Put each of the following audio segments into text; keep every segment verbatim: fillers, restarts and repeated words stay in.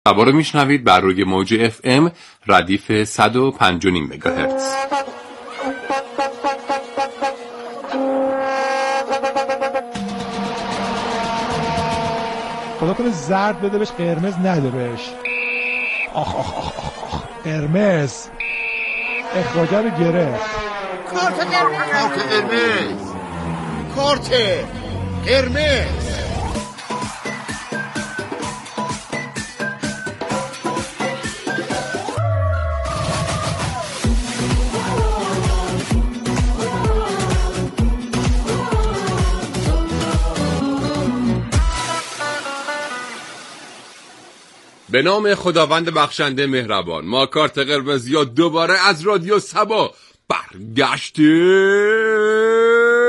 خبر رو میشنوید بر روی موج اف ام ردیف صد و پنج و نیم مگاهرتز. خدا کنه زرد بده بهش، قرمز نده بهش. آخ آخ آخ آخ آخ قرمز اخراجه رو گرفت. کارت قرمز کارت قرمز کارت قرمز. به نام خداوند بخشنده مهربان. ما کارت قرمز یا دوباره از رادیو سبا برگشتیم.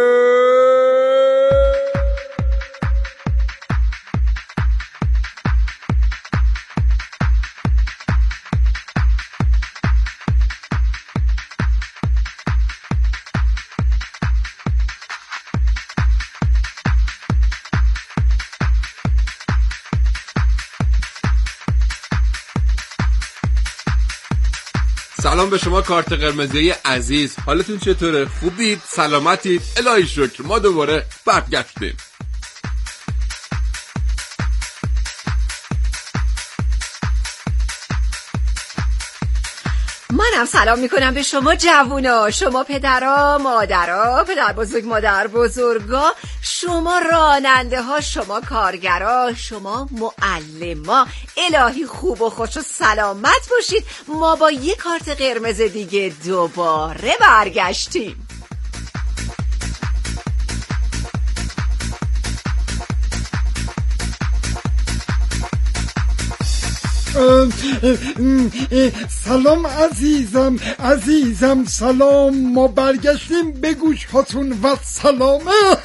سلام به شما کارت قرمزی عزیز، حالتون چطوره؟ خوبید؟ سلامتید؟ الهی شکر، ما دوباره برگشتیم. منم سلام میکنم به شما جوونا، شما پدرها، مادرها، پدر بزرگ، مادر بزرگا، شما راننده ها، شما کارگرا، شما معلما. الهی خوب و خوش و سلامت باشید. ما با یک کارت قرمز دیگه دوباره برگشتیم. سلام عزیزم عزیزم سلام، ما برگشتیم به گوش هاتون و سلام.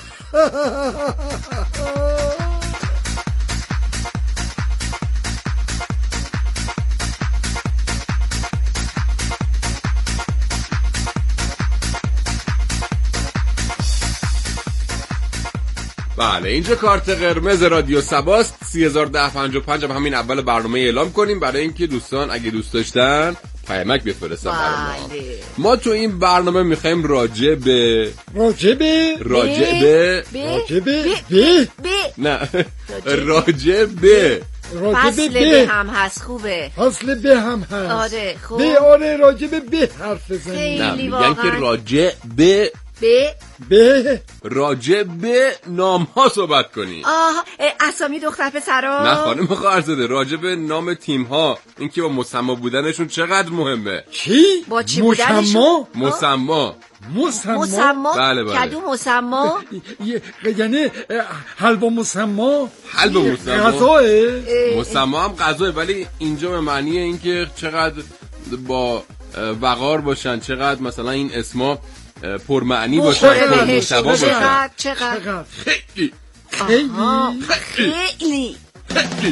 بله، اینجا کارت قرمز رادیو سباست. سی هزار و ده پنجاه و پنج هم همین اول برنامه اعلام کنیم برای اینکه دوستان اگه دوست داشتن پیامک بفرستن برای ما. ما تو این برنامه میخوایم راجع به راجع به راجع به راجع به به نه راجع به فصل به هم هست. خوبه فصل به هم هست. آره خوب. به آره راجع به به حرف بزنیم. نه میگن که راجع به به به راجع به نام ها صحبت کنی. آها، اسامی دختر پسرا. نه خانم خواهرزاده، راجع به نام تیم ها، اینکه با مسما بودنشون چقدر مهمه. چی؟ با چی بودنشون؟ مسما مسما مسما. بله بله. کدو مسما. یعنی حلوا مسما. حلوا مسما غذاه. مسما هم غذاه، ولی اینجا به معنی اینکه چقدر با وقار باشن، چقدر مثلا این اسما پرمعنی باشن، پرمحتوا باشن. چقدر چقدر خیلی خیلی خیلی خیلی.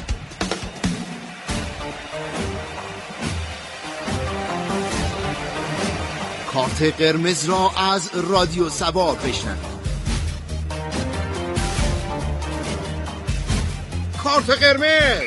کارت قرمز را از رادیو سبا بشنوید. کارت قرمز.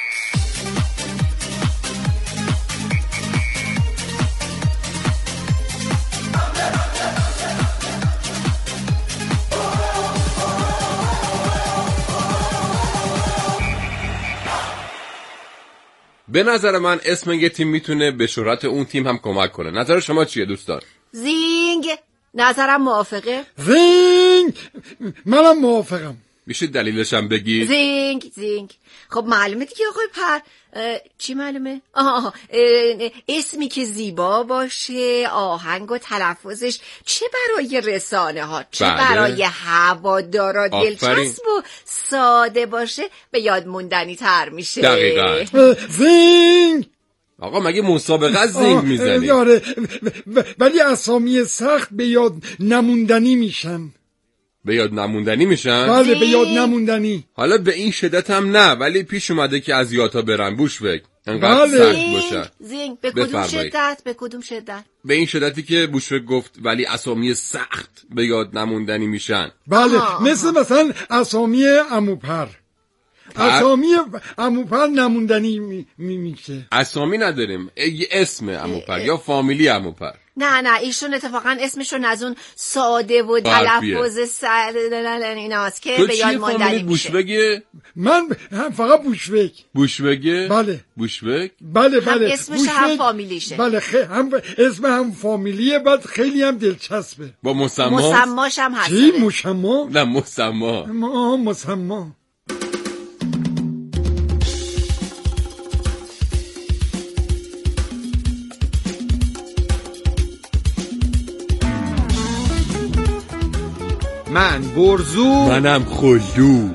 به نظر من اسم یه تیم میتونه به شهرت اون تیم هم کمک کنه. نظر شما چیه دوستان؟ زینگ. نظرم موافقه. زینگ. منم موافقم. میشه دلیلش هم بگی؟ زینگ زینگ. خب معلومه دیگه آقای پر. چی معلومه؟ آها، اسمی که زیبا باشه، آهنگ و تلفظش چه برای رسانه ها چه بله. برای هوادارا دلچسب و ساده باشه به یاد موندنی تر میشه. دقیقاً. زینگ. آقا مگه مسابقه زینگ میزنی؟ آره، ولی اسامی سخت به یاد نموندنی میشن. به یاد نموندنی میشن؟ بله به یاد نموندنی. حالا به این شدت هم نه، ولی پیش اومده که از یادها برن. بوشوک انقدر بله. سخت باشن. زینگ به کدوم شدت؟ به کدوم شدت؟ به این شدتی که بوشوک گفت ولی اسامی سخت به یاد نموندنی میشن. بله آه. مثل مثلا اسامی عموپر. اسامی عموپر نموندنی می میشه. اسامی نداریم، اسم عموپر یا فامیلی عموپر. نه نه ایشون اتفاقا اسمشون از اون ساده و تلفظ سر ایناست که به یاد ماندنی میشه. بوشوگه؟ من هم فقط بوشوگ. بوشوگه؟ بله. بوشوگ؟ بله بله. هم اسمش بوشوگ. هم فامیلیشه. بله خ... هم اسم هم فامیلیه، بعد خیلی هم دلچسبه. با مسما؟ مسماش هم هست. چی مسما؟ نه مسما. ما مسما. من برزو، منم خلدو.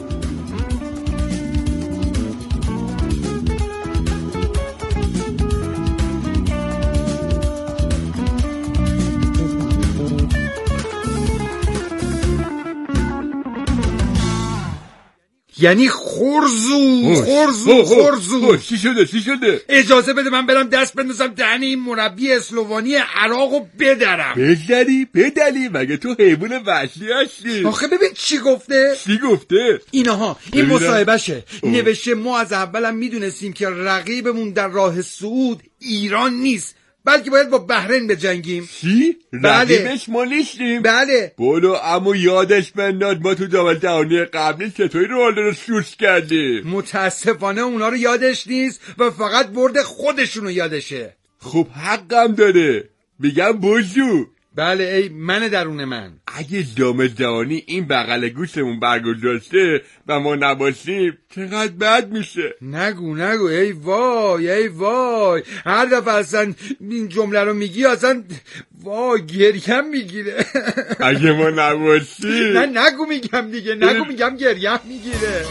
یعنی خورزو خورزو خورزو. چی شده چی شده؟ اجازه بده من برم دست بندازم دهن این مربی اسلوانی عراقو بدرم. بدری بدلی مگه تو حیوان وحشی هستی؟ آخه ببین چی گفته؟ چی گفته؟ اینها این مصاحبهشه. نوشته ما از اولم میدونستیم که رقیبمون در راه صعود ایران نیست، بلکه باید با بحرین بجنگیم. چی؟ بله. رقیبش ما نیستیم؟ بله. بولو اما یادش بنداد ما تو داول دهانی قبلی چطوری رونالدو رو سوس کردیم. متاسفانه اونا رو یادش نیست و فقط برد خودشونو یادشه. خب حقم داره، میگم بوزو. بله ای من درون من. اگه دام جهانی این بغل گوشمون برگذاشته و ما نباشیم چقدر بد میشه. نگو نگو ای وای ای وای، هر دفعه اصلا این جمله رو میگی اصلا وای گریم میگیره. اگه ما نباشیم. نه نگو میگم دیگه، نگو میگم گریم میگیره.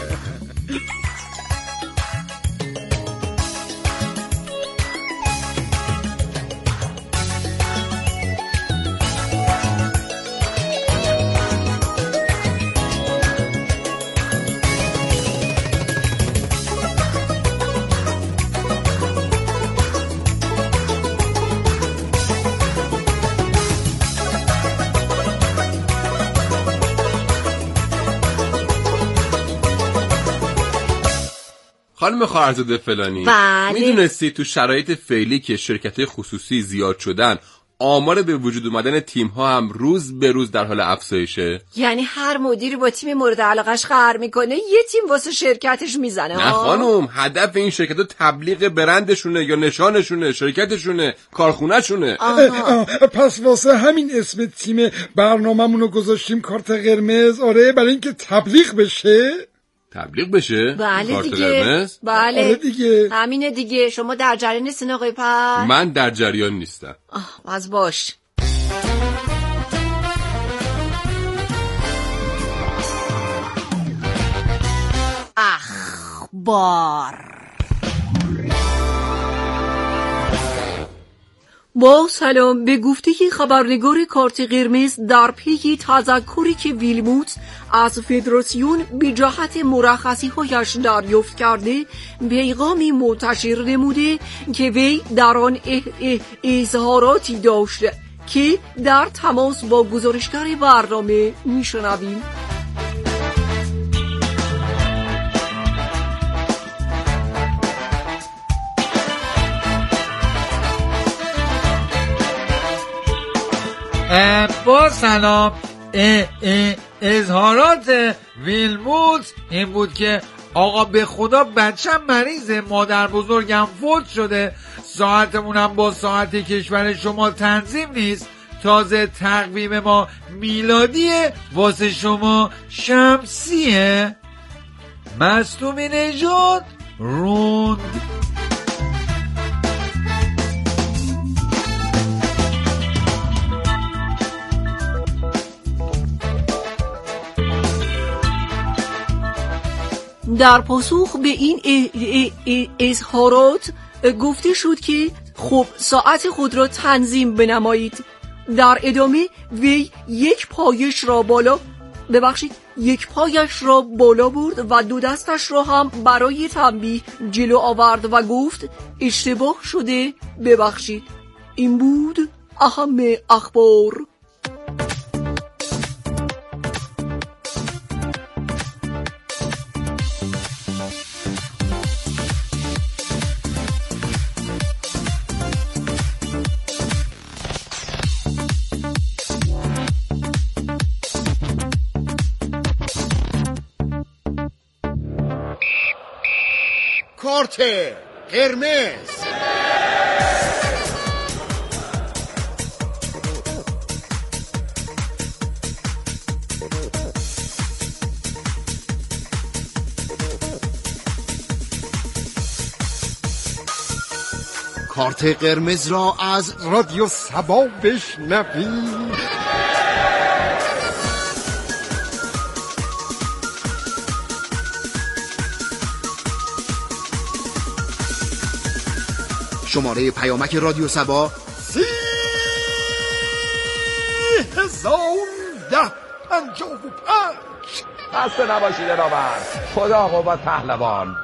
خانم خواهرزاده فلانی، بله. میدونستی تو شرایط فعلی که شرکت‌های خصوصی زیاد شدن آمار به وجود اومدن تیم‌ها هم روز به روز در حال افزایشه؟ یعنی هر مدیری با تیم مورد علاقش قهر میکنه یه تیم واسه شرکتش میزنه؟ نه خانم، هدف این شرکت‌ها تبلیغ برندشونه یا نشانشونه، شرکتشونه، کارخونهشونه. پس واسه همین اسم تیم برنامه‌مونو گذاشتیم کارت قرمز. آره برای اینکه تبلیغ بشه. تبلیغ بشه؟ بله کارت دیگه. قرمز؟ بله آره دیگه. همینه دیگه. شما در جریان نیستین آقای پر؟ من در جریان نیستم. آه از باش. اخبار. با سلام، به گفته خبرنگار کارت قرمز در پی تذکری که ویلموت از فدراسیون به جهت مرخصی هایش دریافت کرده پیغامی منتشر نموده که وی در آن اظهاراتی داشته که در تماس با گزارشگر برنامه میشنویم. با سلام، اه اه اظهارات ویلموت این بود که آقا به خدا بچم مریضه، مادر بزرگم فوت شده، ساعتمونم با ساعت کشور شما تنظیم نیست، تازه تقویم ما میلادیه واسه شما شمسیه. مصدومی نژاد روند. در پاسخ به این اظهارات گفته شد که خب ساعت خود را تنظیم بنمایید. در ادامه وی یک پایش را بالا ببخشید یک پایش را بالا برد و دو دستش را هم برای تنبیه جلو آورد و گفت اشتباه شده ببخشید. این بود اهم اخبار. کارت قرمز. کارت قرمز را از رادیو سبا بشنوید. شماره پیامک رادیو سبا سی هزار ده پنجاه و پنج. خسته نباشید رابر. خدا قوت پهلوان.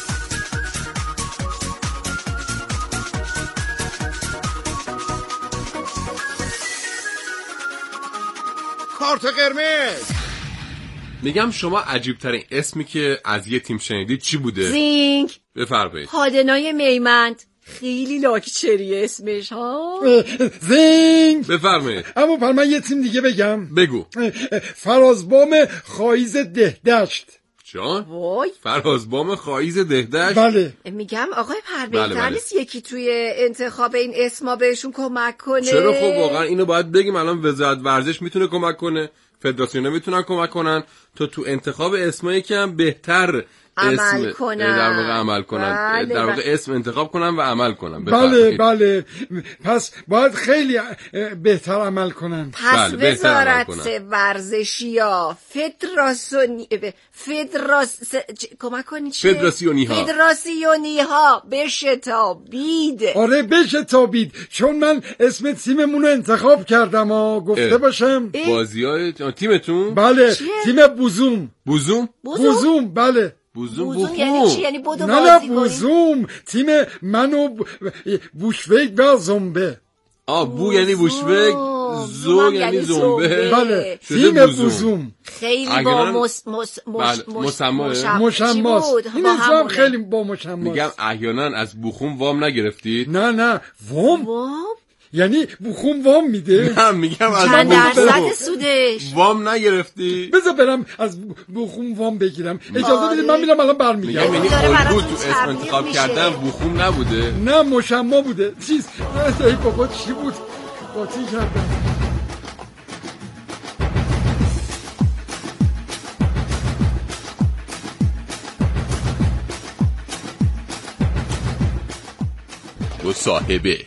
کارت قرمز. میگم شما عجیب ترین اسمی که از یه تیم شنیدید چی بوده؟ زینگ. بفرمایید. پادنای میمند. خیلی لاکچری اسمش ها. زینگ. بفرمایید. اما پر من یه تیم دیگه بگم. بگو. فرازبام خایز دهدشت. جان؟ وای. فرازبام خایز دهدشت؟ بله. میگم آقای پر بله بهتر بله. نیست یکی توی انتخاب این اسما بهشون کمک کنه؟ چرا خب واقعا اینو باید بگیم. الان وزارت ورزش میتونه کمک کنه، فدراسیون میتونن کمک کنن تا تو انتخاب اسمایی که هم بهتر عمل اسم کنن. در واقع عمل کنن. بله در واقع بله. اسم انتخاب کنن و عمل کنن. بله بله. پس باید خیلی بهتر عمل کنن. پس بله، وزارت بهتر ورزشی ها فدراسیونی فدراس ج... کمک کنی چیه؟ فدراسیونی ها فدراسیونی ها بشتابید. آره بشتابید، چون من اسم تیممون رو انتخاب کردم و گفته اه. باشم. بازیای تیمتون؟ بله. چیه؟ تیم بوزوم. بوزوم؟ بوزوم بله. بوزوم بوزوم یعنی چی؟ یعنی بودو نه نه بازی کنی؟ بوزوم تیم منو ب... بوشویک و زنبه. آه بو یعنی بوشبک، زو یعنی زنبه. بله شده تیم بوزوم. بوزوم خیلی با مس مس مش بله، مسماه. مشماست. این با اسم هم خیلی با مشماست. میگم احیانا از بوخوم وام نگرفتید؟ نه نه وام وام یعنی بوخوم وام میده. نه میگم از چند درصد بوخوم سودش؟ وام نگرفتی؟ بذار برم از بوخوم وام بگیرم. اجازه آره. بدید من میرم الان میگم برمیگردم. یعنی داره الگو براتون تو اسم تبلیغ انتخاب میشه. کردن بوخوم نبوده؟ نه مشما بوده. چیز ای بابا چی بود؟ قاطی کردم. مصاحبه.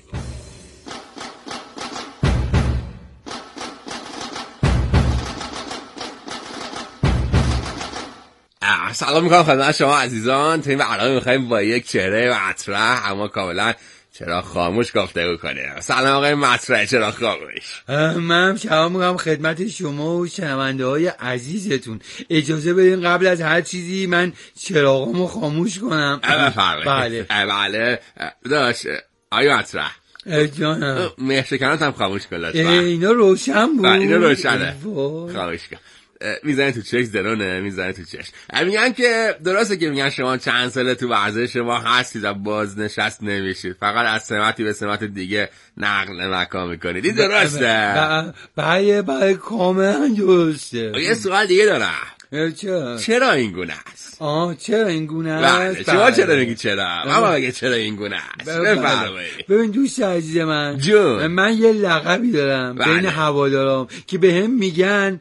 سلام میکنم خدمت شما عزیزان. تو این برنامه میخوایم با یک چهره مطرح اما کاملا چرا خاموش گفتگو کنیم. سلام آقای مطرح، چرا خاموش؟ من سلام میکنم خدمت شما و شنونده های عزیزتون. اجازه بدین قبل از هر چیزی من چراغامو خاموش کنم. بفرمایید. بله بله داشت آقای مطرح جانم. مهر شکنات هم خاموش کن لطفا. اینا روشن بود. اینا روشنه. وای. خاموش کن. میزنه تو چشم درونه، میزنه تو چشم. میگن که درسته که میگن شما چند ساله تو ورزش شما هستید و بازنشست نمیشید، فقط از سمتی به سمت دیگه نقل مکان میکنید. این درسته؟ بله بله کاملا درسته. یه سوال دیگه دارم. چرا؟ چرا این گونه است؟ آه چرا این گونه بله است؟ شما چرا میگی چرا؟ اما بگه چرا این گونه است؟ بفرمایید. ببین دوست عزیز من، جون. من یه لقبی دارم بله. بین هوادارام که به هم میگن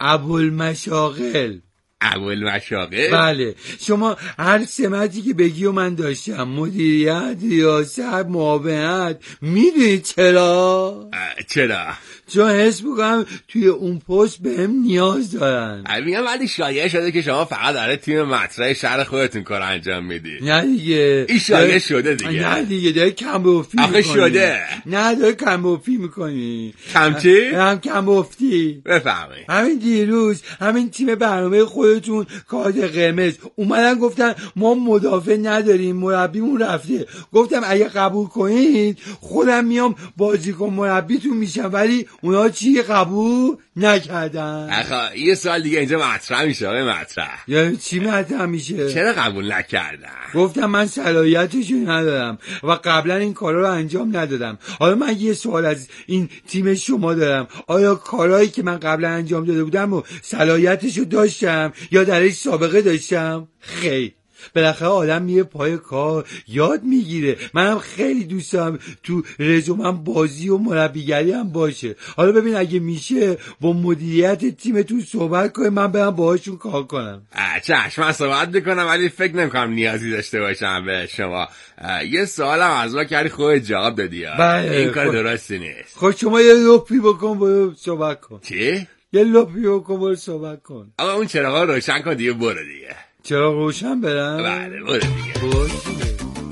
ابوالمشاغل. ابوالمشاغل؟ بله شما هر سمتی که بگی و من داشتم، مدیریت، ریاست، معاونت. میدونی چرا؟ چرا؟ چون حس میکنم توی اون پست به هم نیاز دارن. میگم ولی شایعه شده که شما فقط داره تیم مطرح شهر خودتون کار انجام میدی. نه دیگه این شایعه شده دیگه. نه دیگه داره کم بافی میکنی. آخه شده. نه داره کم بافی میکنی. کم چی؟ هم کم بافتی. بفهمی. همین دیروز همین تیم برنامه خودتون کارت قرمز اومدن گفتن ما مدافع نداریم، مربیمون رفته. گفتم اگه قبول کنید خودم میام بازیکن مربیتون میشم، ولی اونا چی قبول نکردن. آخه یه سوال دیگه اینجا مطرح میشه. آقای مطرح یعنی چی مطرح میشه؟ چرا قبول نکردن؟ گفتم من صلاحیتشو ندارم و قبلا این کارا رو انجام ندادم. حالا من یه سوال از این تیم شما دارم، آیا کارهایی که من قبلا انجام داده بودم و صلاحیتشو داشتم یا درش سابقه داشتم؟ خیر. بالاخره آدم میره پای کار یاد میگیره. منم خیلی دوست دارم تو رزومم بازی و مربیگری هم باشه. حالا ببین اگه میشه با مدیریت تیمتون صحبت کنیم، من برم باهاشون کار کنم. چشم، من صحبت میکنم ولی فکر نمیکنم نیازی داشته باشم به شما. یه سوالم از ما کردی خودت جواب دادی. این کار درستی نیست. خب شما یه لپی بکن برو صحبت کن. چی؟ یه لپی بکن برو صحبت کن. آقا اون چراغا روشن کن دیگه، برو دیگه. چراغ روشن برم؟ بله برو دیگه. باشه.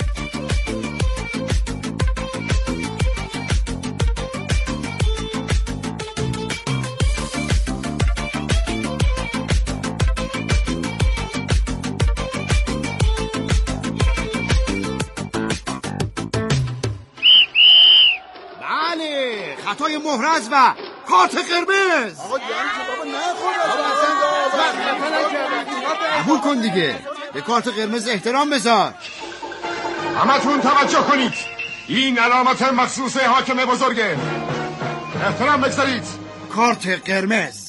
خطای محرز و کارت قرمز. آقا قبول کن دیگه، به کارت قرمز احترام بذار. همتون توجه کنید، این علامت مخصوص حاکم بزرگه. احترام بگذارید. کارت قرمز.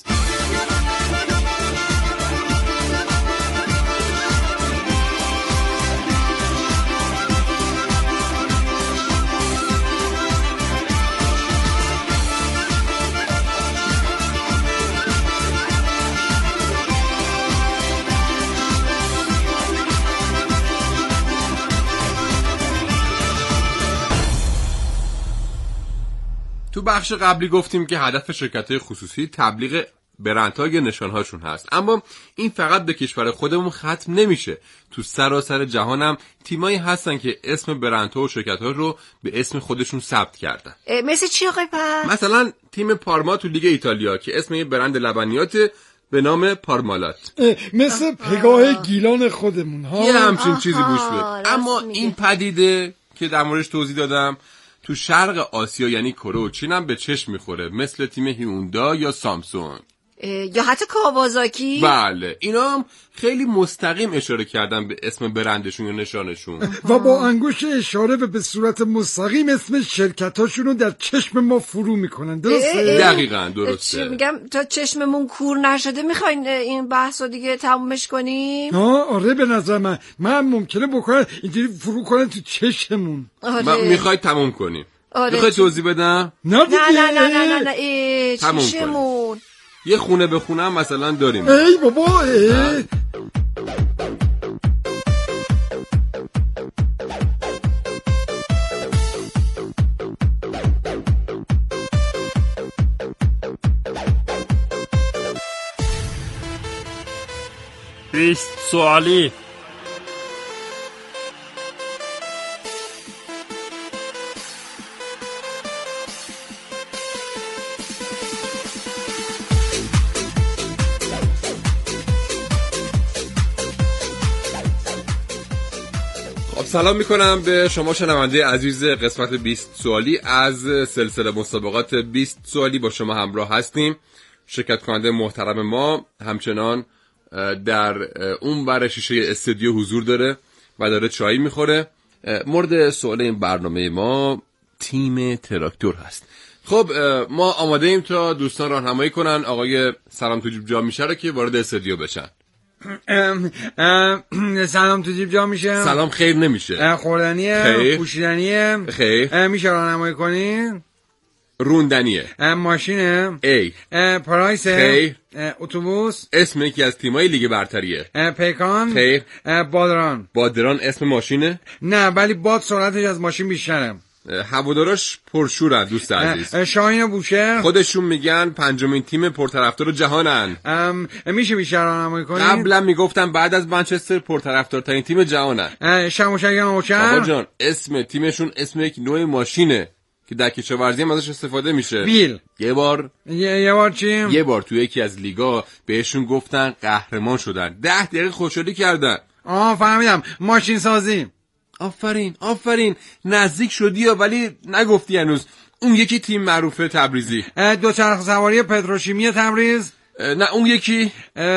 تو بخش قبلی گفتیم که هدف شرکت‌های خصوصی تبلیغ برندها یا نشانهاشون هست، اما این فقط به کشور خودمون ختم نمیشه. تو سراسر جهان هم تیمایی هستن که اسم برندها و شرکت‌ها رو به اسم خودشون ثبت کردن. مثل چی آقای پر؟ مثلا تیم پارما تو لیگ ایتالیا که اسم یه برند لبنیات به نام پارمالات. مثل پگاه گیلان خودمون ها. یه همچین چیزی گوش بده. اما این پدیده که در موردش توضیح دادم تو شرق آسیا یعنی کره و چین هم به چشم میخوره، مثل تیم هیوندا یا سامسونگ یا حتی کاوازاکی. بله، اینا هم خیلی مستقیم اشاره کردن به اسم برندشون یا نشانشون و با انگشت اشاره و به صورت مستقیم اسم شرکتاشون رو در چشم ما فرو میکنن. درسته؟ دقیقاً درسته. چی میگم تا چشممون کور نشده میخواین این بحثو دیگه تمومش کنیم؟ آه آره، به نظر من من ممکنه بکنن اینجوری فرو کنن تو چشممون. آره. میخواید تموم کنیم؟ آره. میخوای توضیح بدم؟ نه دیگه. نه نه نه نه نه ای چشمون. یه خونه به خونه هم مثلا داریم. ای بابا ای. بیست سوالی. سلام میکنم به شما شنونده عزیز. قسمت بیست سوالی از سلسله مسابقات بیست سوالی با شما همراه هستیم. شرکت کننده محترم ما همچنان در اون ور شیشه استودیو حضور داره و داره چای میخوره. مورد سوال این برنامه ما تیم تراکتور هست. خب ما آماده ایم تا دوستان راهنمایی کنن آقای سلام تو جیب جا میشه رو که وارد استودیو بشن. ام ام سلام تو جیب جا میشه؟ سلام خیر نمیشه. خوردنیه؟ پوشیدنیه؟ خیر. میشه راهنمایی کنی؟ روندنیه. ماشینه؟ ای. پرایسه؟ خیر. اتوبوس؟ اسم یکی از تیمای لیگ برتریه. پیکان؟ خیر. بادران؟ بادران اسم ماشینه؟ نه ولی باد سرعتش از ماشین بیشتره. هواداراش پرشورن دوست عزیز. شاهین بوشهر خودشون میگن پنجمین تیم پرطرفدار جهانن. میشه بیشتر راهنمایی کنید؟ قبلا میگفتن بعد از منچستر پرطرفدارترین تیم جهانن. شموشک نوچر؟ بابا جان اسم تیمشون اسم یک نوع ماشینه که در کشاورزی هم ازش استفاده میشه. بیل. یه بار یه, یه بار چی؟ یه بار توی یکی از لیگا بهشون گفتن قهرمان شدن. ده دقیقه خوشحالی کردن. آه فهمیدم، ماشین سازی. آفرین آفرین، نزدیک شدی ولی نگفتی هنوز. اون یکی تیم معروفه تبریزی. دوچرخه سواری پتروشیمی تبریز. نه اون یکی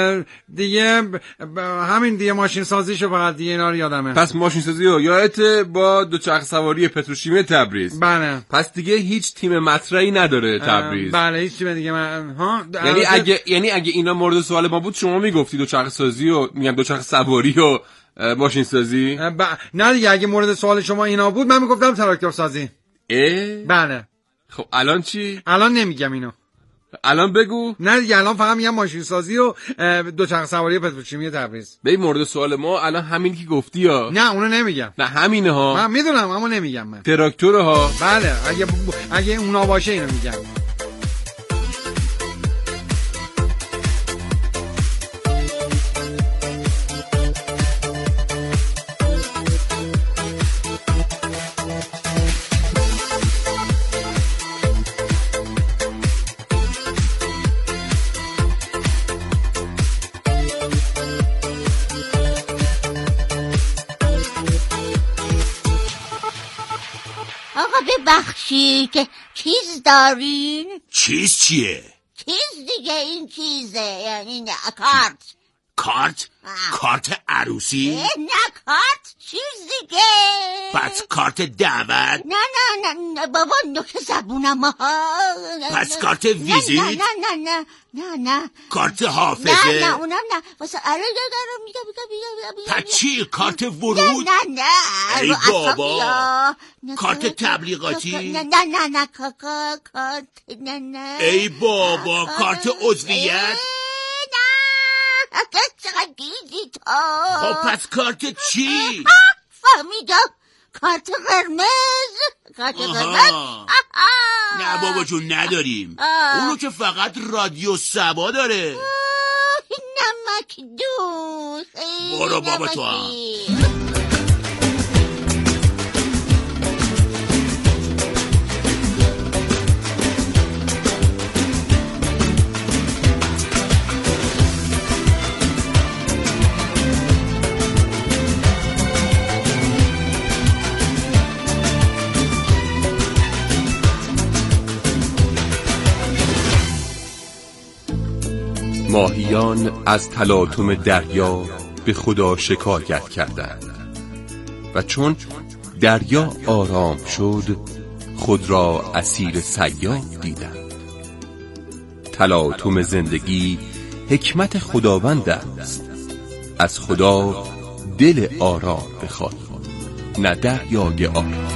دیگه همین دیگه ماشین سازیشو فقط دیگه اینا رو یادمه. پس ماشین سازی رو یادت با دوچرخه سواری پتروشیمی تبریز. بله. پس دیگه هیچ تیم مطرحی نداره تبریز. بله هیچ تیم دیگه من ها یعنی اگه یعنی اگه اینا مورد سوال ما بود شما میگفتی دوچرخه سازی و میگم دوچرخه سواری و ماشین سازی؟ ب... نه دیگه، اگه مورد سوال شما اینا بود من میگفتم تراکتور سازی. اه؟ بله. خب الان چی؟ الان نمیگم اینو. الان بگو. نه دیگه، الان فقط میگم ماشین سازی و دوچرخه سواری پتروشیمی تبریز. به مورد سوال ما الان همین که گفتی یا؟ نه اونو نمیگم. نه همینه ها. من میدونم اما نمیگم. من تراکتور ها. بله، اگه ب... اگه اونا باشه اینو میگم. بخشی که چیز دارین؟ چیز چیه؟ چیز دیگه، این چیزه، یعنی نه کارت. کارت؟ آه. کارت عروسی؟ نه کارت، چیز دیگه. پس کارت دعوت؟ نه نه نه نه بابا، نوک زبونم ها. پس کارت ویزیت؟ نه نه نه نه نه نه کارت حافظه؟ نه نه اونم نه. واسه الان دارم میگم میگم میگم. پس چی؟ کارت ورود؟ نه نه نه. ای بابا. کارت تبلیغاتی؟ نه نه نه نه کارت نه نه. ای بابا، کارت عضویت؟ چقدر گیزی تو. خب پس کارت چی؟ فهمیدم، کارت قرمز. کارت قرمز. نه بابا جون نداریم. اونو که فقط رادیو سبا داره. نمک دوست. برو بابا تو هم. ماهیان از تلاطم دریا به خدا شکایت کردند و چون دریا آرام شد خود را اسیر صیاد دیدند. تلاطم زندگی حکمت خداوند است، از خدا دل آرام بخواه، نه دریای آرام.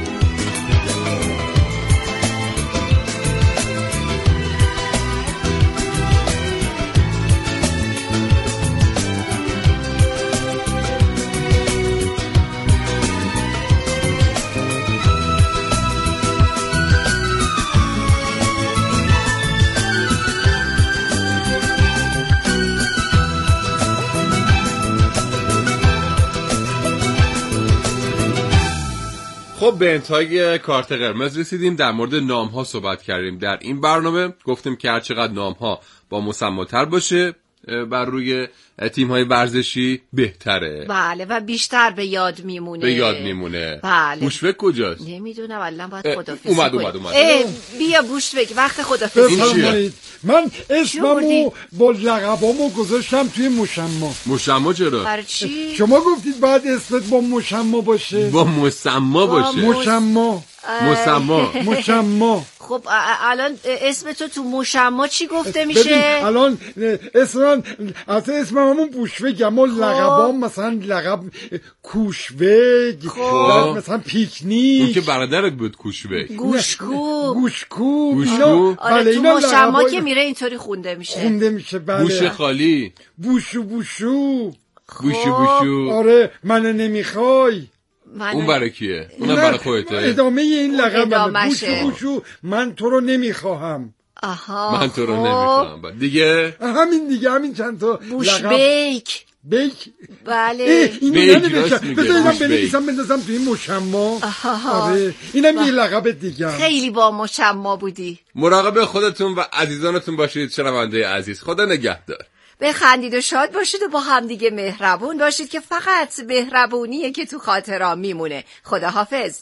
خب به انتهای کارت قرمز رسیدیم. در مورد نام ها صحبت کردیم در این برنامه. گفتیم که هر چقدر نام ها با مسماتر باشه بر روی تیم های ورزشی بهتره. بله و بیشتر به یاد میمونه. به یاد میمونه. بله. بوشفک کجاست؟ نمیدونم، الان باید خدافظی اومد اومد اومد. بیا بوشفک، وقت خدافظی. بفرمایید. من اسممو با لقبامو گذاشتم توی مشما. مشما چرا؟ برای چی؟ شما گفتید باید اسمت با مشما باشه. با مسما باشه. مشما. مسما. مشما. خب الان اسم تو تو مشما چی گفته میشه؟ ببین الان اسم اصلا اسم همون بوشوگ، اما لقبام مثلا لقب کوشوگ، خب. مثلا پیکنیک. اون که برادرت بود کوشوگ. گوشکو گوشکو گوشکو. آره تو مشما که میره اینطوری خونده میشه. خونده میشه بله. بوش خالی. بوشو بوشو. بوشو بوشو. آره منو نمیخوای. اون برای کیه؟ اونم برای خودته. ادامه این لقب بوشو بوشو، من تو رو نمیخواهم. آها من تو رو نمیخواهم دیگه. همین دیگه، همین چند تا بوش بیک. بیک. بله. اینو ننوشتم. بذار اینم بنویسم بندازم توی مشما. آره اینم یه لقب دیگه. خیلی با مشما بودی. مراقب خودتون و عزیزانتون باشید شنونده عزیز. خدا نگهدار. بخندید و شاد باشید و با همدیگه مهربون باشید که فقط مهربونیه که تو خاطرام میمونه. خدا حافظ.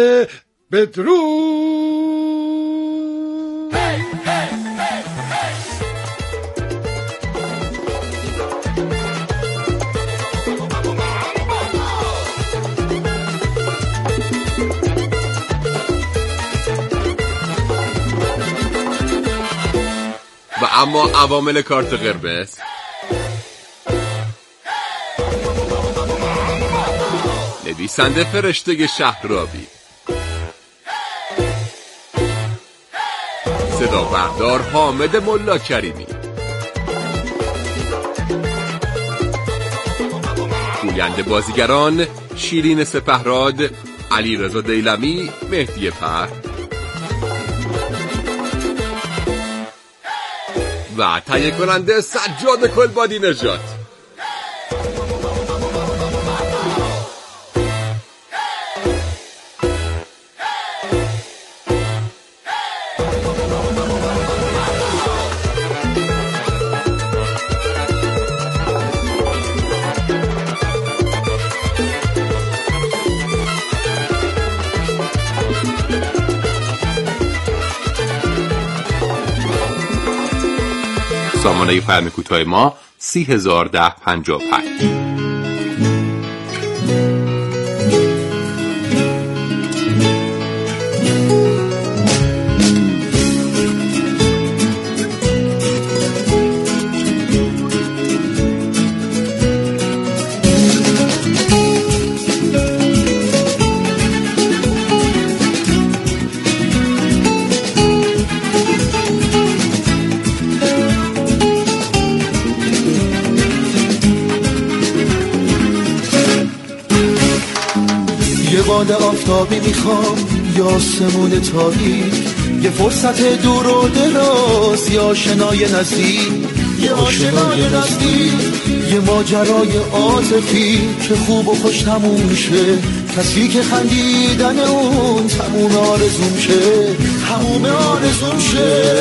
بدرود. و اما عوامل کارت قرمز نویسنده فرشته شهرابی، صدا بردار حامد ملا کریمی، گوینده بازیگران شیرین سپهراد، علیرضا دیلمی، مهدی فر و تهیه کننده سجاد کلبادی نژاد. سامانه پیام کوتاه ما سی هزار ده پنجاه و پنج. باد آفتابی میخوام یا آسمون تاریک، یه فرصت دور و دراز یا شنای نزدیک، یه آشنای نزدیک، یه ماجرای عاطفی که خوب و خوش تموم میشه، کسی که خندیدن اون تموم آرزوم شه، تموم آرزوم شه.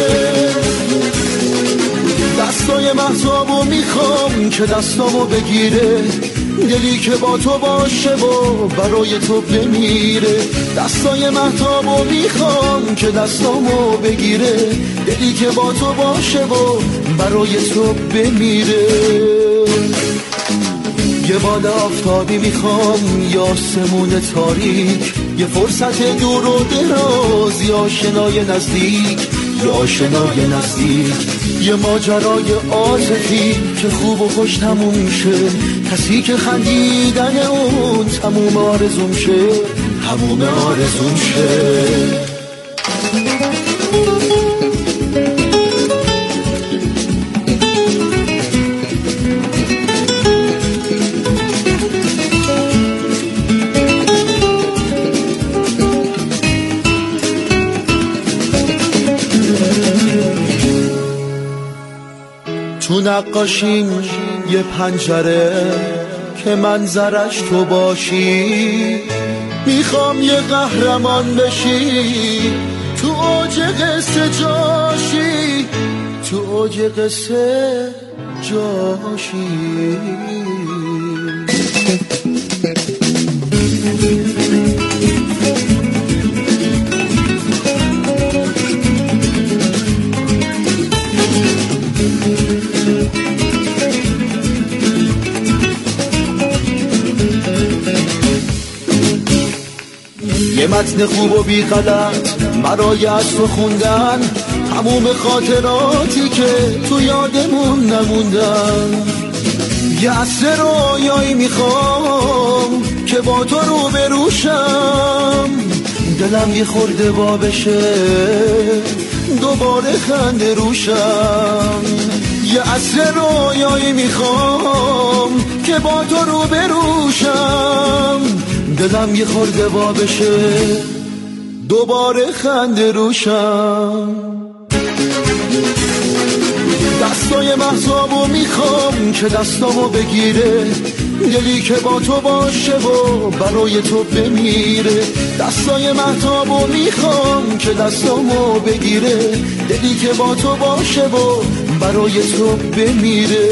دستای مهتابو میخوام که دستامو بگیره، دلی که با تو باشه و برای تو بمیره. دستای مهتابو میخوام که دستامو بگیره، دلی که با تو باشه و برای تو بمیره. یه باد آفتابی میخوام یا آسمون تاریک، یه فرصت دور و دراز یا آشنای نزدیک، یا آشنای نزدیک، یه ماجرای عاطفی که خوب و خوش تموم شه، کسی که خندیدن اون تموم آرزوم شه، تموم آرزوم شه. تو نقاشیم یه پنجره که منظرش تو باشی، میخوام یه قهرمان بشی، تو اوج قصه جاشی، تو اوج قصه جاشی. یه متن خوب و بی غلط برای از تو خوندن، تموم خاطراتی که تو یادمون نموندن. یه عصر رویایی میخوام که با تو رو بروشم، دلم یه خورده وا بشه دوباره خنده روشم. یه عصر رویایی میخوام که با تو رو بروشم، دلم یه خورده وا بشه دوباره خنده روشم. دستای مهتابو میخوام که دستامو بگیره، دلی که با تو باشه و برای تو بمیره. دستای مهتابو میخوام که دستامو بگیره، دلی که با تو باشه و برای تو بمیره.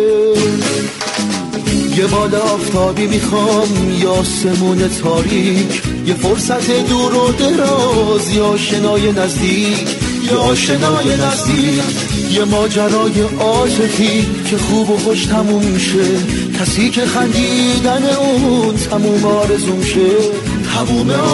یه باد آفتابی میخوام یا آسمون تاریک، یه فرصت دور و دراز یا آشنای نزدیک، یا آشنای نزدیک، یه ماجرای عاطفی که خوب و خوش تموم شه، کسی که خندیدن اون تموم آرزوم شه، تموم